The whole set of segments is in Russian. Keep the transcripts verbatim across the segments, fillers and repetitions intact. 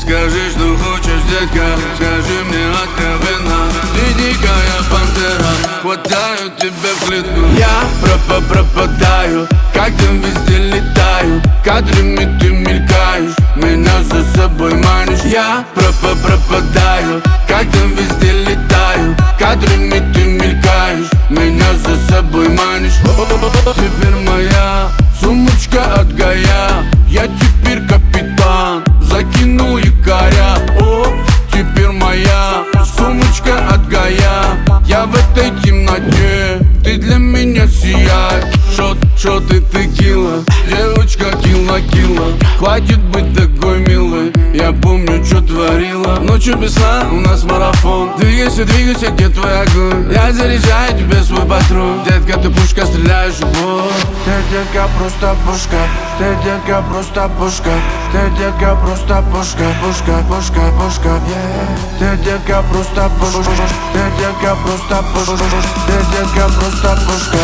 Скажи, что хочешь, детка, скажи мне откровенно. Ты дикая пантера, хватаю тебя в клетку. Я пропа-пропадаю, когда везде летаю. Кадрами ты мелькаешь, меня за собой манишь. Я пропа-пропадаю, когда везде летаю. Кадрами ты мелькаешь, меня за собой манишь. Теперь моя сумочка от Гая. Я теперь капитан, закинул якоря. О, теперь моя сумочка от Гая. Я в этой темноте, ты для меня сияй. Шот, шот и текила, девочка килла-килла. Хватит быть такой милой, я помню, что творила. Ночью без сна у нас марафон. Двигайся, двигайся, где твой огонь? Я заряжаю тебе свой патрон. Детка, ты пушка, стреляешь в бок. Ты, детка, просто пушка. Ты, детка, просто пушка. Ты, детка, просто пушка. Пушка, пушка, пушка, yeah. Ты, детка, просто пушка. Ты, детка, просто пушка. Ты, детка, просто пушка.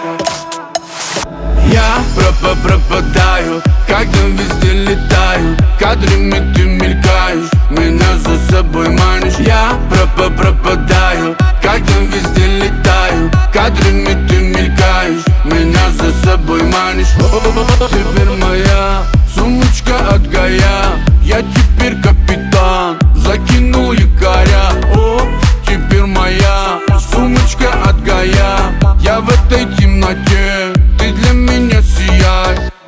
Я пропа-пропадаю, когда везде летаю. Кадрами ты мелькаешь, меня за собой манишь. Я пропа-пропадаю, когда везде летаю. Кадрами ты мелькаешь, меня за собой манишь. Теперь моя сумочка от Гая. Я теперь капитан, закинул якоря. О, теперь моя сумочка от Гая. Я в этой темноте, ты для меня сияй.